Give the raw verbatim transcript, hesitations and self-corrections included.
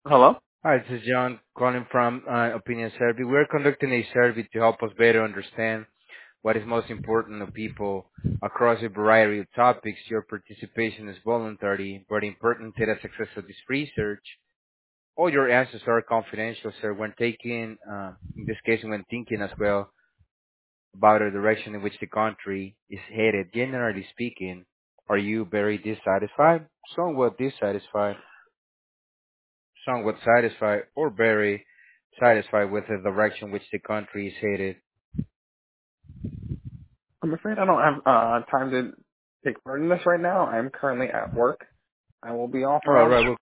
Hello? Hi, this is John calling from uh, Opinion Survey. We're conducting a survey to help us better understand what is most important to people across a variety of topics. Your participation is voluntary, but important to the success of this research. All your answers are confidential, sir. When taking, uh, in this case, when thinking as well about the direction in which the country is headed, generally speaking, are you very dissatisfied, somewhat dissatisfied, somewhat satisfied or very satisfied with the direction which the country is headed. I'm afraid I don't have uh, time to take part in this right now. I'm currently at work. I will be off All right, around right. Well,